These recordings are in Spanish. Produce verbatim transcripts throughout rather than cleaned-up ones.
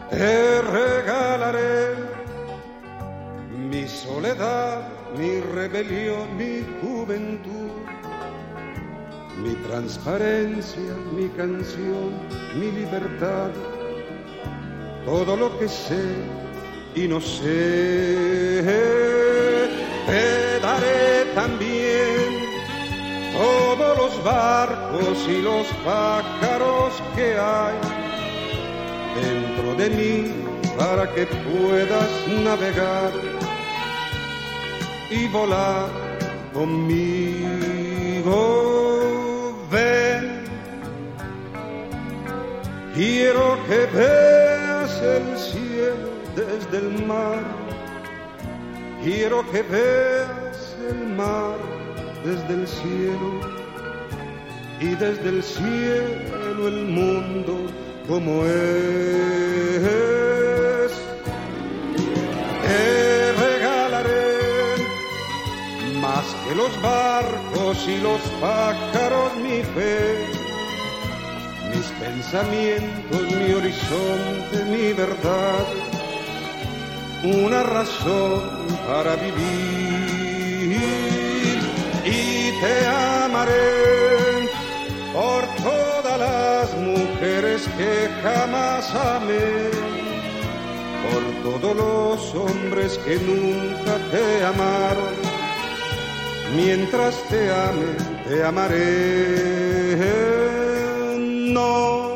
Te regalaré mi soledad, mi rebelión, mi juventud, mi transparencia, mi canción, mi libertad, todo lo que sé y no sé. Te daré también todos los barcos y los pájaros que hay dentro de mí para que puedas navegar y volar conmigo. Ven, quiero que veas el cielo desde el mar, quiero que veas el mar desde el cielo y desde el cielo el mundo como es. Te regalaré más que los barcos y los pájaros mi fe, mis pensamientos, mi horizonte, mi verdad, una razón para vivir. Y te amaré por todas las mujeres que jamás amé, por todos los hombres que nunca te amaron. Mientras te ame, te amaré. No,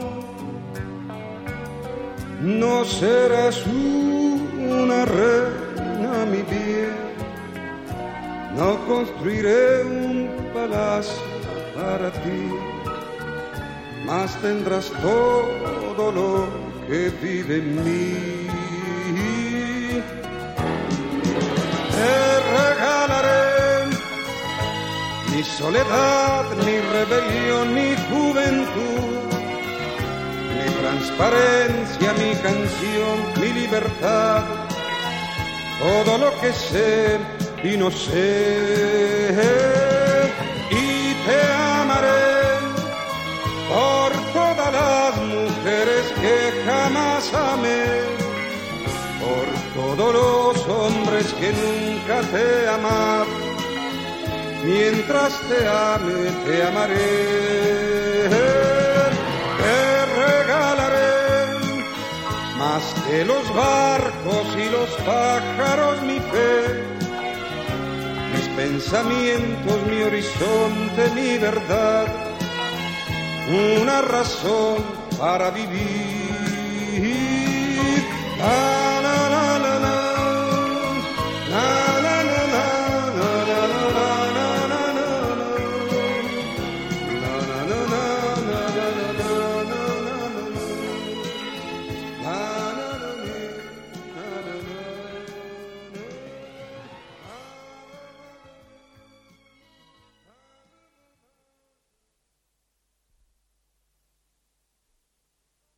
no serás una reina, mi bien. No construiré un palacio para ti, mas tendrás todo lo que vive en mí. Te regalaré mi soledad, mi rebelión, mi juventud, mi transparencia, mi canción, mi libertad, todo lo que sé y no sé. Y te amaré por todas las mujeres que jamás amé, por todos los hombres que nunca te amaron. Mientras te ame, te amaré. Te regalaré más que los barcos y los pájaros mi fe, mis pensamientos, mi horizonte, mi verdad, una razón para vivir. Ah,